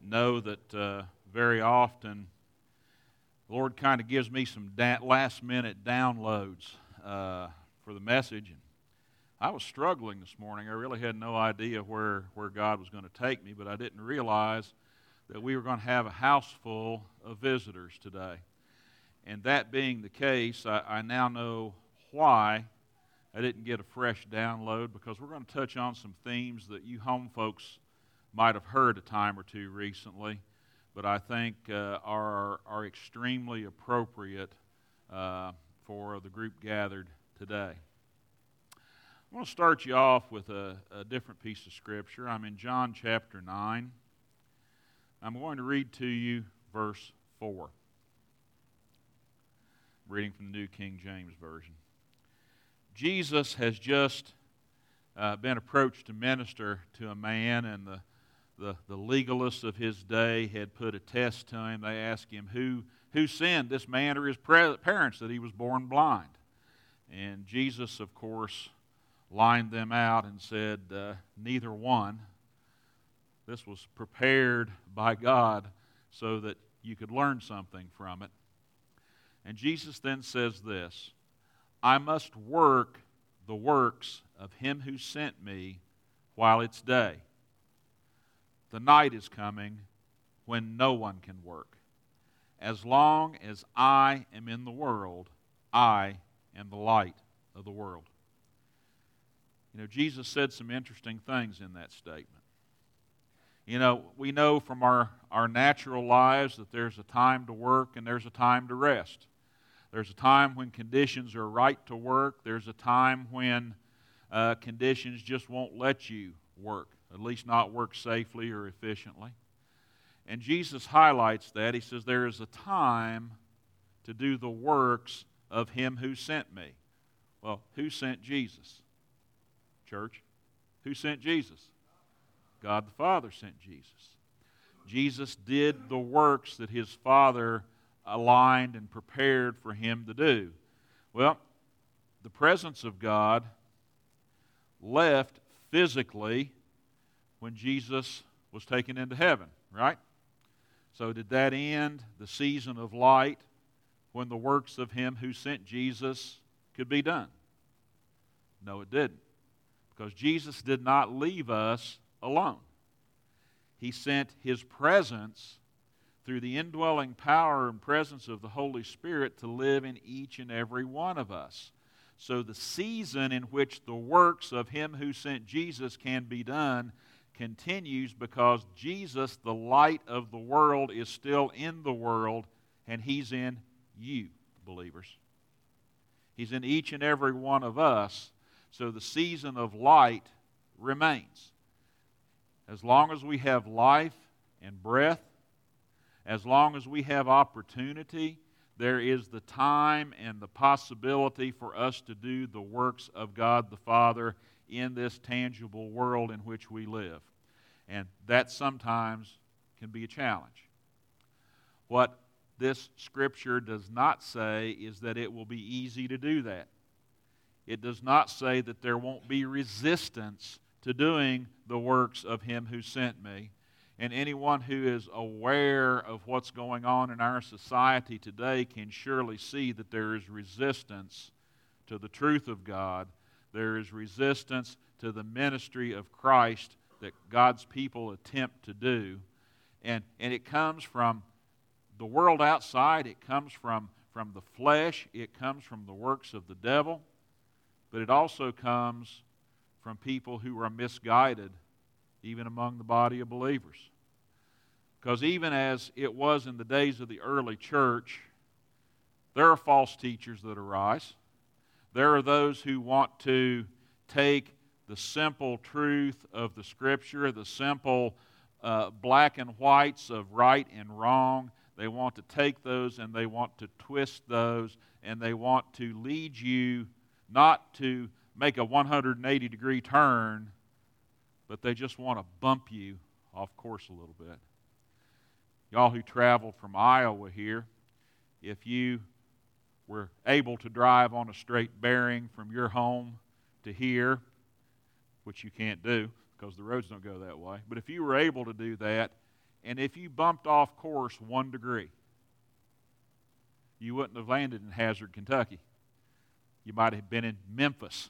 know that very often the Lord kind of gives me some last-minute downloads for the message. And I was struggling this morning. I really had no idea where God was going to take me, but I didn't realize that we were going to have a house full of visitors today. And that being the case, I now know why I didn't get a fresh download, because we're going to touch on some themes that you home folks might have heard a time or two recently, but I think are extremely appropriate for the group gathered today. I'm going to start you off with a different piece of Scripture. I'm in John chapter 9. I'm going to read to you verse 4. I'm reading from the New King James Version. Jesus has just been approached to minister to a man, and the legalists of his day had put a test to him. They asked him who sinned, this man or his parents, that he was born blind. And Jesus, of course, lined them out and said, neither one. This was prepared by God so that you could learn something from it. And Jesus then says this, I must work the works of him who sent me while it's day. The night is coming when no one can work. As long as I am in the world, I am the light of the world. You know, Jesus said some interesting things in that statement. You know, we know from our natural lives that there's a time to work and there's a time to rest. There's a time when conditions are right to work. There's a time when conditions just won't let you work, at least not work safely or efficiently. And Jesus highlights that. He says there is a time to do the works of him who sent me. Well, who sent Jesus? Church, who sent Jesus? God the Father sent Jesus. Jesus did the works that his Father aligned and prepared for him to do. Well, the presence of God left physically when Jesus was taken into heaven, right? So did that end the season of light when the works of him who sent Jesus could be done? No, it didn't. Because Jesus did not leave us alone. He sent his presence through the indwelling power and presence of the Holy Spirit to live in each and every one of us. So the season in which the works of him who sent Jesus can be done continues because Jesus, the light of the world, is still in the world, and he's in you, believers. He's in each and every one of us, so the season of light remains. As long as we have life and breath, as long as we have opportunity, there is the time and the possibility for us to do the works of God the Father in this tangible world in which we live. And that sometimes can be a challenge. What this Scripture does not say is that it will be easy to do that. It does not say that there won't be resistance to doing the works of him who sent me. And anyone who is aware of what's going on in our society today can surely see that there is resistance to the truth of God. There is resistance to the ministry of Christ that God's people attempt to do. And it comes from the world outside. It comes from the flesh. It comes from the works of the devil. But it also comes from people who are misguided, even among the body of believers. Because even as it was in the days of the early church, there are false teachers that arise. There are those who want to take the simple truth of the Scripture, the simple black and whites of right and wrong. They want to take those and they want to twist those, and they want to lead you not to make a 180-degree turn, but they just want to bump you off course a little bit. Y'all who traveled from Iowa here, if you were able to drive on a straight bearing from your home to here, which you can't do because the roads don't go that way, but if you were able to do that, And if you bumped off course 1 degree, you wouldn't have landed in Hazard, Kentucky. You might have been in Memphis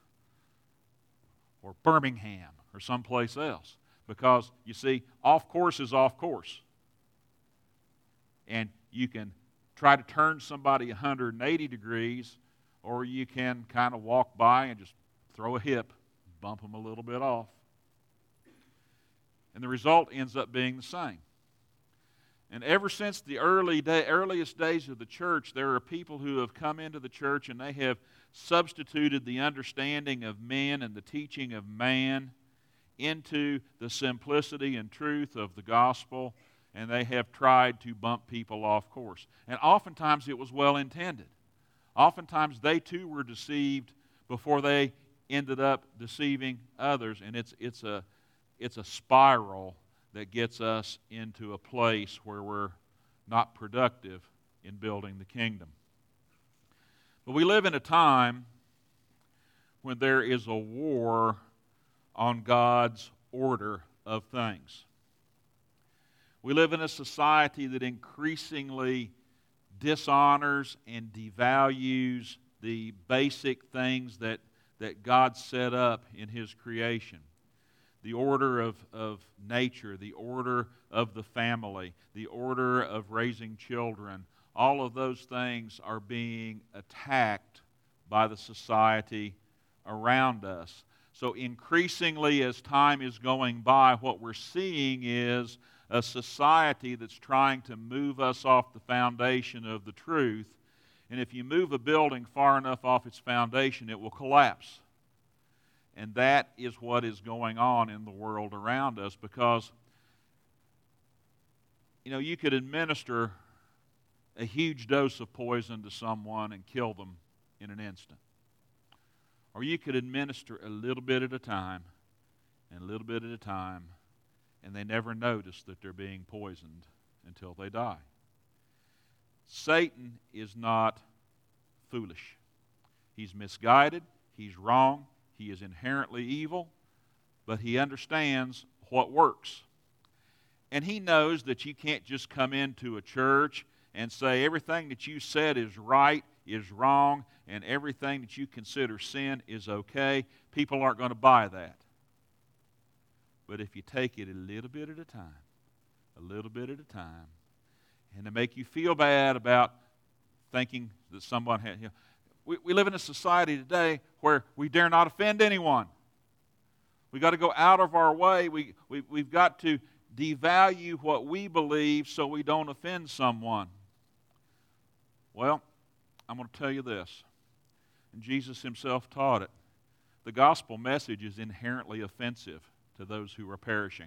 or Birmingham or someplace else. Because, you see, off course is off course. And you can try to turn somebody 180 degrees, or you can kind of walk by and just throw a hip, bump them a little bit off. And the result ends up being the same. And ever since the earliest days of the church, there are people who have come into the church and they have substituted the understanding of men and the teaching of man into the simplicity and truth of the gospel, and they have tried to bump people off course. And oftentimes it was well intended. Oftentimes they too were deceived before they ended up deceiving others, and it's a spiral that gets us into a place where we're not productive in building the kingdom. But we live in a time when there is a war on God's order of things. We live in a society that increasingly dishonors and devalues the basic things that God set up in His creation. The order of nature, the order of the family, the order of raising children, all of those things are being attacked by the society around us. So increasingly, as time is going by, what we're seeing is a society that's trying to move us off the foundation of the truth. And if you move a building far enough off its foundation, it will collapse. And that is what is going on in the world around us, because, you could administer a huge dose of poison to someone and kill them in an instant. Or you could administer a little bit at a time, and a little bit at a time, and they never notice that they're being poisoned until they die. Satan is not foolish. He's misguided. He's wrong. He is inherently evil, but he understands what works. And he knows that you can't just come into a church and say everything that you said is right is wrong, and everything that you consider sin is okay. People aren't going to buy that. But if you take it a little bit at a time, and to make you feel bad about thinking that someone had, we live in a society today where we dare not offend anyone. We've got to go out of our way. We've got to devalue what we believe so we don't offend someone. Well, I'm going to tell you this, and Jesus Himself taught it. The gospel message is inherently offensive to those who are perishing.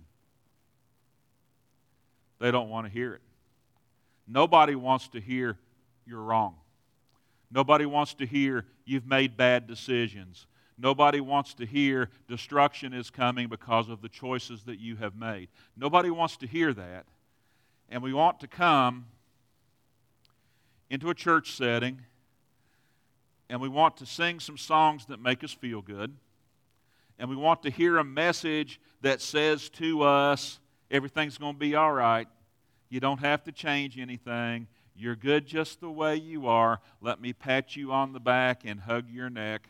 They don't want to hear it. Nobody wants to hear you're wrong. Nobody wants to hear you've made bad decisions. Nobody wants to hear destruction is coming because of the choices that you have made. Nobody wants to hear that. And we want to come into a church setting, and we want to sing some songs that make us feel good. And we want to hear a message that says to us, everything's going to be all right. You don't have to change anything. You're good just the way you are. Let me pat you on the back and hug your neck.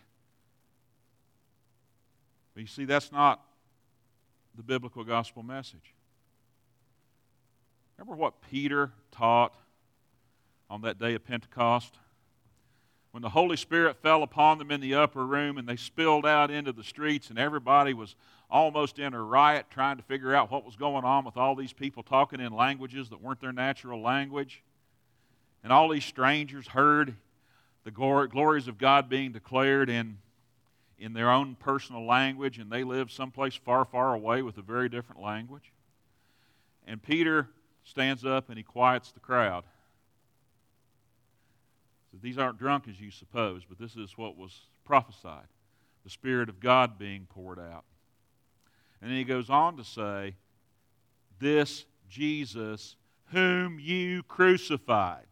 But you see, that's not the biblical gospel message. Remember what Peter taught on that day of Pentecost? When the Holy Spirit fell upon them in the upper room and they spilled out into the streets and everybody was almost in a riot trying to figure out what was going on with all these people talking in languages that weren't their natural language. And all these strangers heard the glories of God being declared in their own personal language, and they lived someplace far, far away with a very different language. And Peter stands up and he quiets the crowd. So these aren't drunk as you suppose, but this is what was prophesied, the Spirit of God being poured out. And then he goes on to say, this Jesus whom you crucified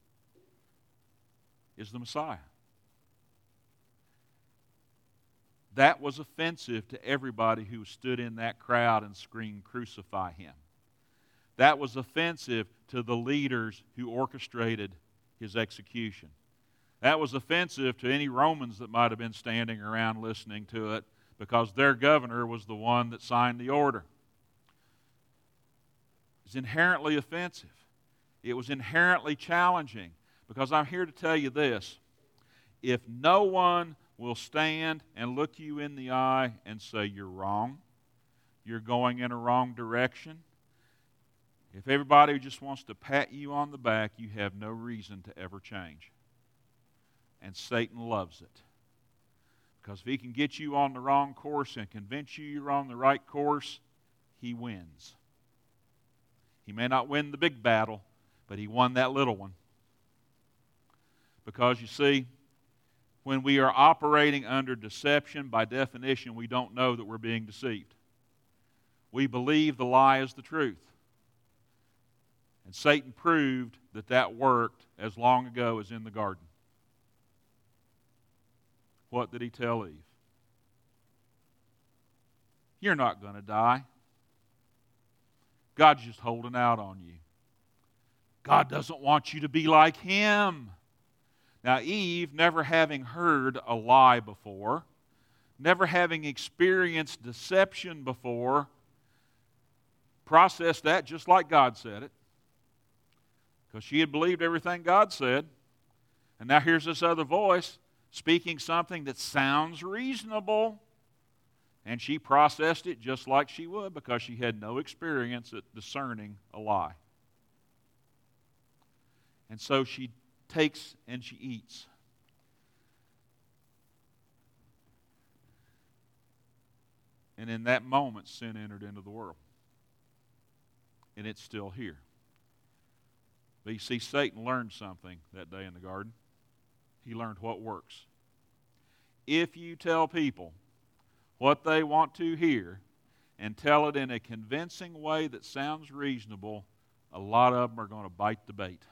is the Messiah. That was offensive to everybody who stood in that crowd and screamed, "Crucify him." That was offensive to the leaders who orchestrated his execution. That was offensive to any Romans that might have been standing around listening to it, because their governor was the one that signed the order. It's inherently offensive. It was inherently challenging, because I'm here to tell you this. If no one will stand and look you in the eye and say, "You're wrong, you're going in a wrong direction," if everybody just wants to pat you on the back, you have no reason to ever change. And Satan loves it. Because if he can get you on the wrong course and convince you you're on the right course, he wins. He may not win the big battle, but he won that little one. Because you see, when we are operating under deception, by definition, we don't know that we're being deceived. We believe the lie is the truth. And Satan proved that that worked as long ago as in the garden. What did he tell Eve? You're not going to die. God's just holding out on you. God doesn't want you to be like him. Now, Eve, never having heard a lie before, never having experienced deception before, processed that just like God said it, because she had believed everything God said. And now here's this other voice speaking something that sounds reasonable. And she processed it just like she would, because she had no experience at discerning a lie. And so she takes and she eats. And in that moment, sin entered into the world. And it's still here. But you see, Satan learned something that day in the garden. He learned what works. If you tell people what they want to hear and tell it in a convincing way that sounds reasonable, a lot of them are going to bite the bait.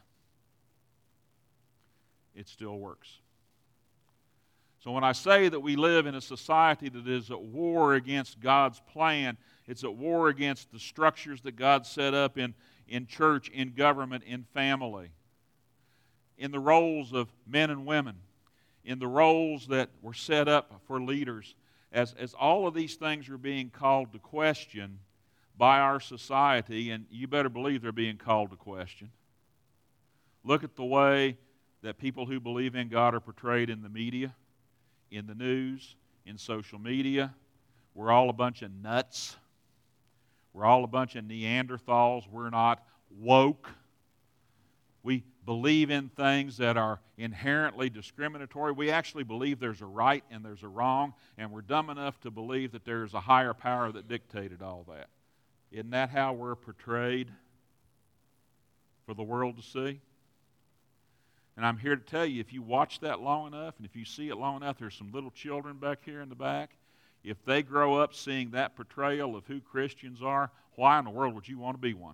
It still works. So when I say that we live in a society that is at war against God's plan, it's at war against the structures that God set up in church, in government, in family, in the roles of men and women, in the roles that were set up for leaders. As all of these things are being called to question by our society, and you better believe they're being called to question. Look at the way that people who believe in God are portrayed in the media, in the news, in social media. We're all a bunch of nuts. We're all a bunch of Neanderthals. We're not woke. We believe in things that are inherently discriminatory. We actually believe there's a right and there's a wrong, and we're dumb enough to believe that there's a higher power that dictated all that. Isn't that how we're portrayed for the world to see? And I'm here to tell you, if you watch that long enough, and if you see it long enough, there's some little children back here in the back. If they grow up seeing that portrayal of who Christians are, why in the world would you want to be one?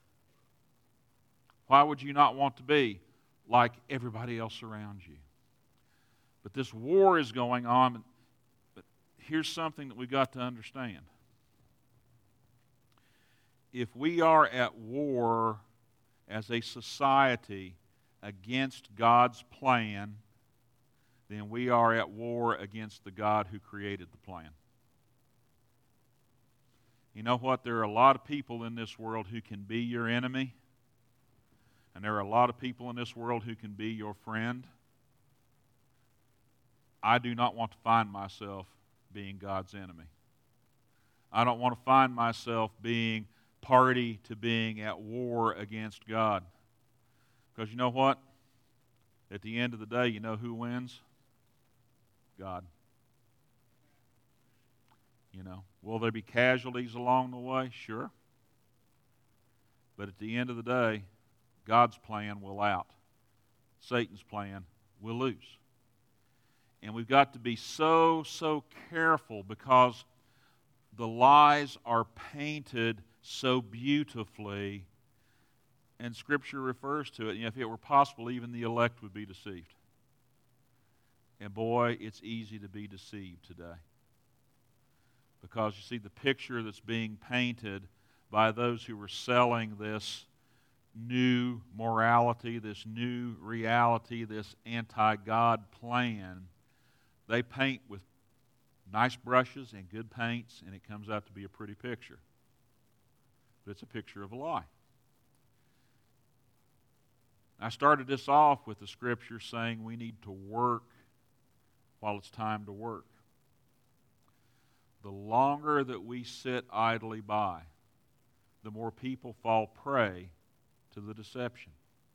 Why would you not want to be like everybody else around you? But this war is going on. But here's something that we've got to understand. If we are at war as a society against God's plan, then we are at war against the God who created the plan. You know what? There are a lot of people in this world who can be your enemy. And there are a lot of people in this world who can be your friend. I do not want to find myself being God's enemy. I don't want to find myself being party to being at war against God. Because you know what? At the end of the day, you know who wins? God. You know, will there be casualties along the way? Sure. But at the end of the day, God's plan will out. Satan's plan will lose. And we've got to be so careful, because the lies are painted so beautifully, and Scripture refers to it. You know, if it were possible, even the elect would be deceived. And boy, it's easy to be deceived today. Because you see, the picture that's being painted by those who were selling this new morality, this new reality, this anti-God plan, they paint with nice brushes and good paints, and it comes out to be a pretty picture. But it's a picture of a lie. I started this off with the scripture saying we need to work while it's time to work. The longer that we sit idly by, the more people fall prey to the deception.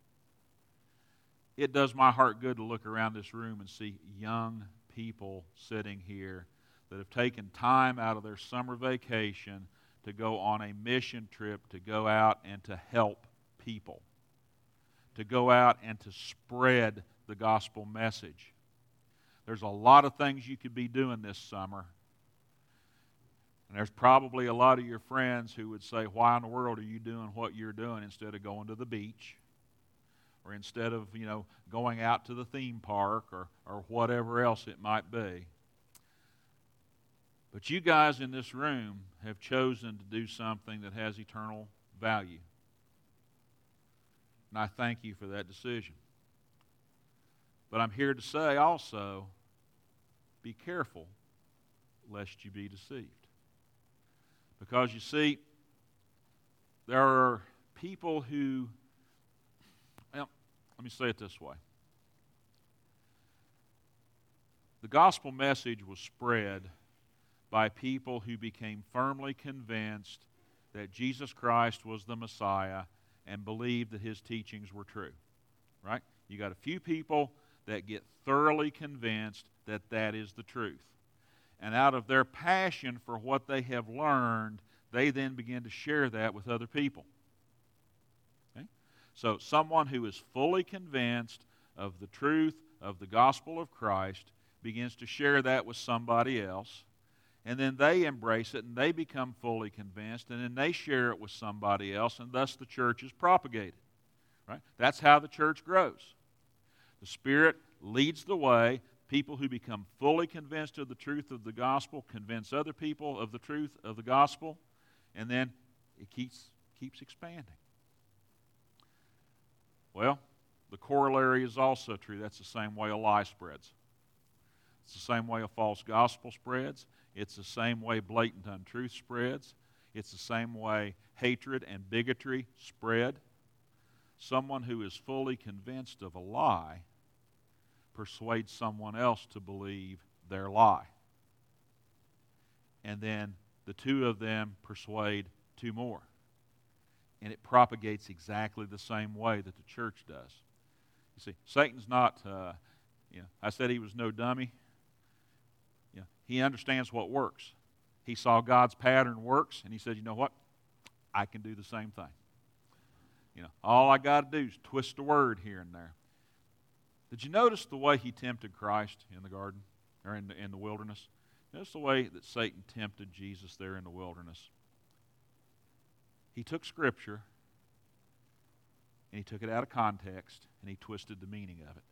It does my heart good to look around this room and see young people sitting here that have taken time out of their summer vacation to go on a mission trip to go out and to help people, to go out and to spread the gospel message. There's a lot of things you could be doing this summer. And there's probably a lot of your friends who would say, why in the world are you doing what you're doing instead of going to the beach? Or instead of, going out to the theme park or whatever else it might be. But you guys in this room have chosen to do something that has eternal value. And I thank you for that decision. But I'm here to say also, be careful lest you be deceived. Because you see, there are people who, well, let me say it this way. The gospel message was spread by people who became firmly convinced that Jesus Christ was the Messiah and believed that his teachings were true. Right? You got a few people that get thoroughly convinced that that is the truth. And out of their passion for what they have learned, they then begin to share that with other people. Okay? So someone who is fully convinced of the truth of the gospel of Christ begins to share that with somebody else, and then they embrace it, and they become fully convinced, and then they share it with somebody else, and thus the church is propagated. Right? That's how the church grows. The Spirit leads the way. People who become fully convinced of the truth of the gospel convince other people of the truth of the gospel, and then it keeps expanding. Well, the corollary is also true. That's the same way a lie spreads. It's the same way a false gospel spreads. It's the same way blatant untruth spreads. It's the same way hatred and bigotry spread. Someone who is fully convinced of a lie persuade someone else to believe their lie. And then the two of them persuade two more. And it propagates exactly the same way that the church does. You see, Satan's not, I said he was no dummy. He understands what works. He saw God's pattern works, and he said, you know what? I can do the same thing. All I got to do is twist a word here and there. Did you notice the way he tempted Christ in the garden, or in the wilderness? Notice the way that Satan tempted Jesus there in the wilderness. He took Scripture, and he took it out of context, and he twisted the meaning of it.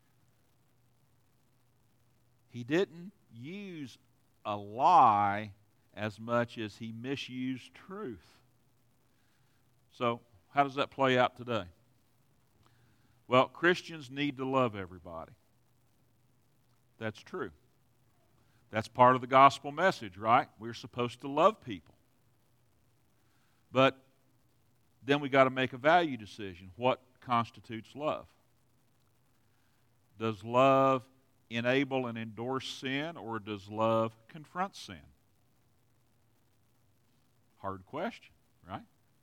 He didn't use a lie as much as he misused truth. So, how does that play out today? Well, Christians need to love everybody. That's true. That's part of the gospel message, right? We're supposed to love people. But then we got to make a value decision. What constitutes love? Does love enable and endorse sin, or does love confront sin? Hard question, right?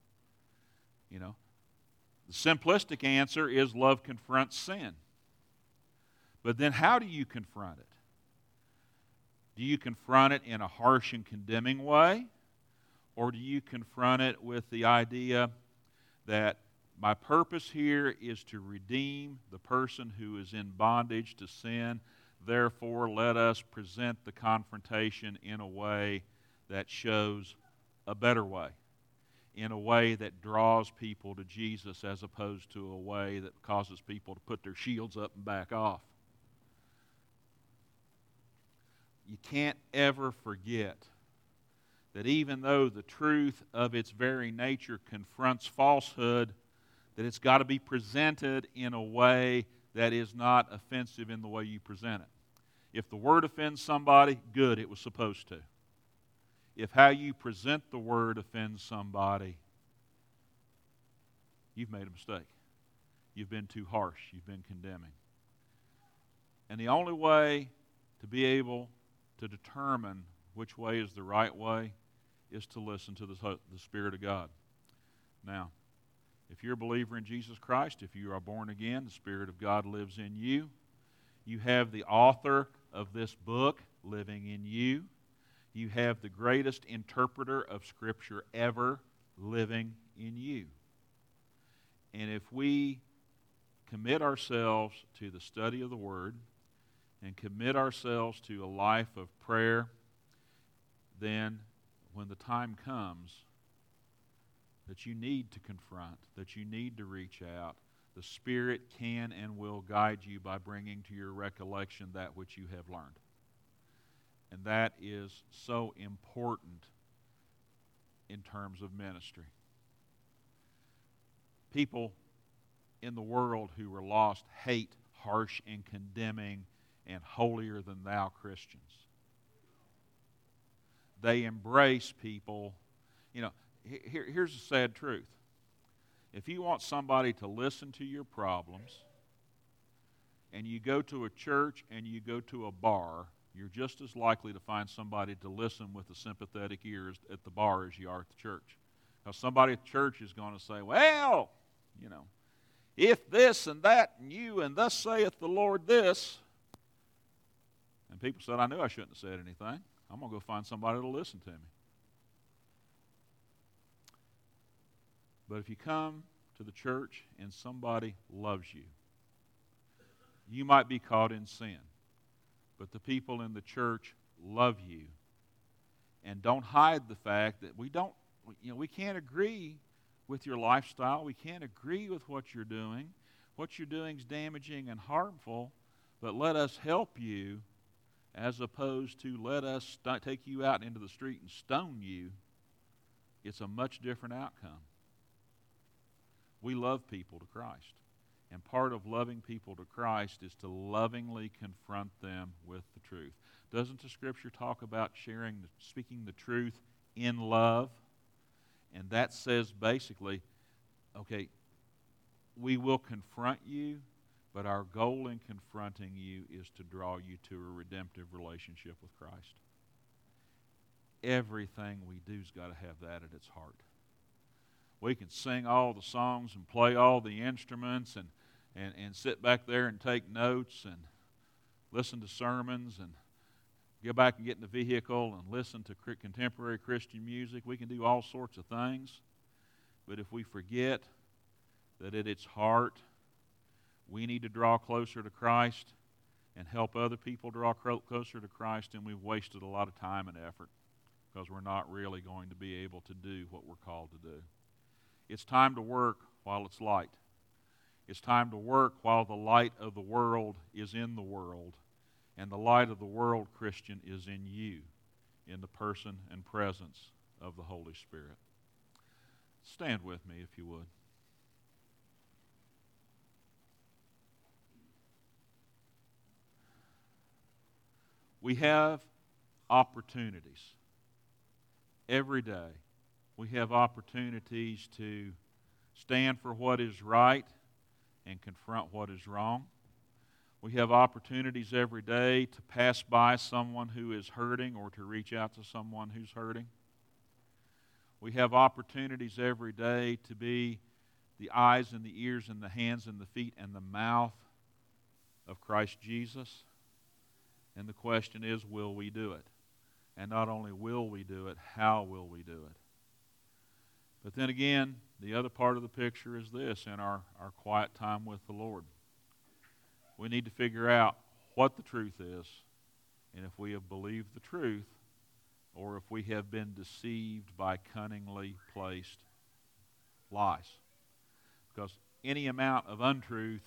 The simplistic answer is love confronts sin. But then how do you confront it? Do you confront it in a harsh and condemning way? Or do you confront it with the idea that my purpose here is to redeem the person who is in bondage to sin, therefore let us present the confrontation in a way that shows a better way, in a way that draws people to Jesus as opposed to a way that causes people to put their shields up and back off. You can't ever forget that even though the truth of its very nature confronts falsehood, that it's got to be presented in a way that is not offensive in the way you present it. If the Word offends somebody, good, it was supposed to. If how you present the Word offends somebody, you've made a mistake. You've been too harsh. You've been condemning. And the only way to be able to determine which way is the right way is to listen to the Spirit of God. Now, if you're a believer in Jesus Christ, if you are born again, the Spirit of God lives in you. You have the author of this book living in you. You have the greatest interpreter of Scripture ever living in you. And if we commit ourselves to the study of the Word and commit ourselves to a life of prayer, then when the time comes that you need to confront, that you need to reach out, the Spirit can and will guide you by bringing to your recollection that which you have learned. And that is so important in terms of ministry. People in the world who are lost hate harsh and condemning and holier-than-thou Christians. They embrace people. Here's the sad truth. If you want somebody to listen to your problems, and you go to a church and you go to a bar, you're just as likely to find somebody to listen with a sympathetic ears at the bar as you are at the church. Now, somebody at church is going to say, well, if this and that and you and thus saith the Lord this. And people said, I knew I shouldn't have said anything. I'm going to go find somebody to listen to me. But if you come to the church and somebody loves you, you might be caught in sin. But the people in the church love you. And don't hide the fact that we can't agree with your lifestyle. We can't agree with what you're doing. What you're doing is damaging and harmful. But let us help you as opposed to let us take you out into the street and stone you. It's a much different outcome. We love people to Christ. And part of loving people to Christ is to lovingly confront them with the truth. Doesn't the Scripture talk about speaking the truth in love? And that says basically, okay, we will confront you, but our goal in confronting you is to draw you to a redemptive relationship with Christ. Everything we do's got to have that at its heart. We can sing all the songs and play all the instruments and sit back there and take notes and listen to sermons and go back and get in the vehicle and listen to contemporary Christian music. We can do all sorts of things. But if we forget that at its heart we need to draw closer to Christ and help other people draw closer to Christ, then we've wasted a lot of time and effort because we're not really going to be able to do what we're called to do. It's time to work while it's light. It's time to work while the light of the world is in the world. And the light of the world, Christian, is in you, in the person and presence of the Holy Spirit. Stand with me, if you would. We have opportunities every day. We have opportunities to stand for what is right and confront what is wrong. We have opportunities every day to pass by someone who is hurting or to reach out to someone who's hurting. We have opportunities every day to be the eyes and the ears and the hands and the feet and the mouth of Christ Jesus. And the question is, will we do it? And not only will we do it, how will we do it? But then again, the other part of the picture is this: in our quiet time with the Lord, we need to figure out what the truth is, and if we have believed the truth, or if we have been deceived by cunningly placed lies. Because any amount of untruth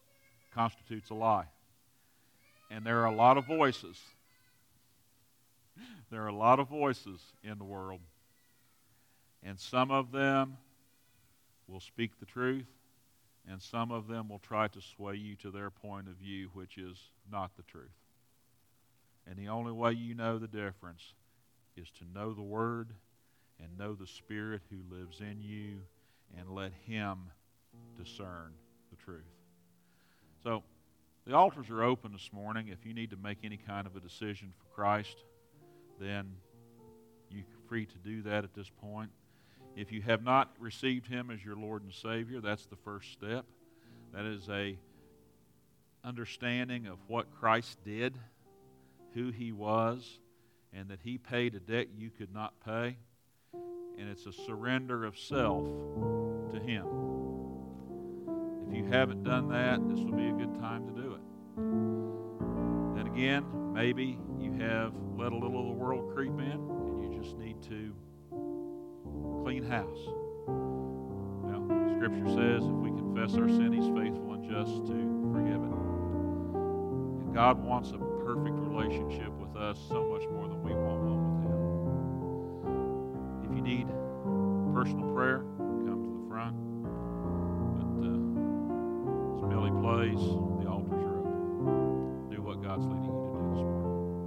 constitutes a lie. And there are a lot of voices There are a lot of voices in the world, and some of them will speak the truth, and some of them will try to sway you to their point of view, which is not the truth. And the only way you know the difference is to know the Word and know the Spirit who lives in you and let Him discern the truth. So, the altars are open this morning. If you need to make any kind of a decision for Christ, then you're free to do that at this point. If you have not received Him as your Lord and Savior, that's the first step. That is a understanding of what Christ did, who He was, and that He paid a debt you could not pay. And it's a surrender of self to Him. If you haven't done that, this will be a good time to do it. Then again, maybe you have let a little of the world creep in, and you just need to clean house. Well, Scripture says if we confess our sin, He's faithful and just to forgive it. And God wants a perfect relationship with us so much more than we want one with Him. If you need personal prayer, come to the front. But as Millie plays, the altars are open. Do what God's leading you to do this morning.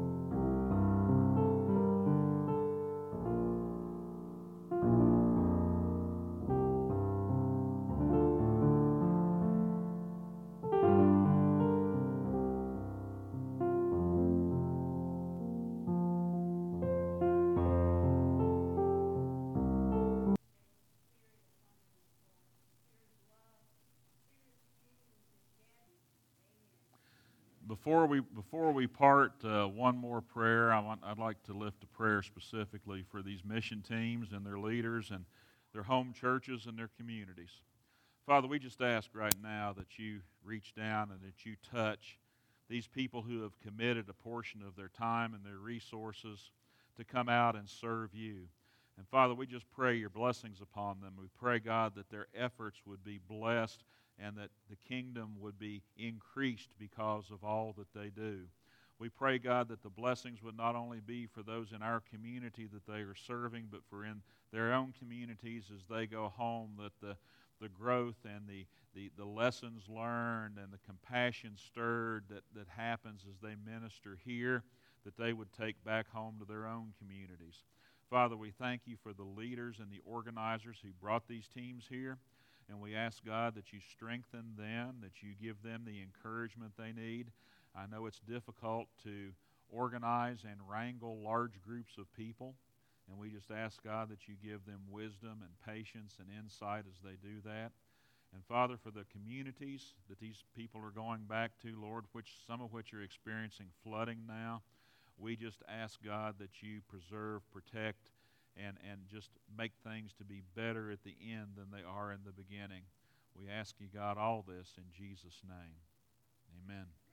Before we part, one more prayer. I'd like to lift a prayer specifically for these mission teams and their leaders and their home churches and their communities. Father, we just ask right now that you reach down and that you touch these people who have committed a portion of their time and their resources to come out and serve you. And Father, we just pray your blessings upon them. We pray, God, that their efforts would be blessed and that the kingdom would be increased because of all that they do. We pray, God, that the blessings would not only be for those in our community that they are serving, but for in their own communities as they go home, that the growth and the lessons learned and the compassion stirred that happens as they minister here, that they would take back home to their own communities. Father, we thank you for the leaders and the organizers who brought these teams here. And we ask, God, that you strengthen them, that you give them the encouragement they need. I know it's difficult to organize and wrangle large groups of people. And we just ask, God, that you give them wisdom and patience and insight as they do that. And Father, for the communities that these people are going back to, Lord, some of which are experiencing flooding now, we just ask, God, that you preserve, protect, and just make things to be better at the end than they are in the beginning. We ask you, God, all this in Jesus' name. Amen.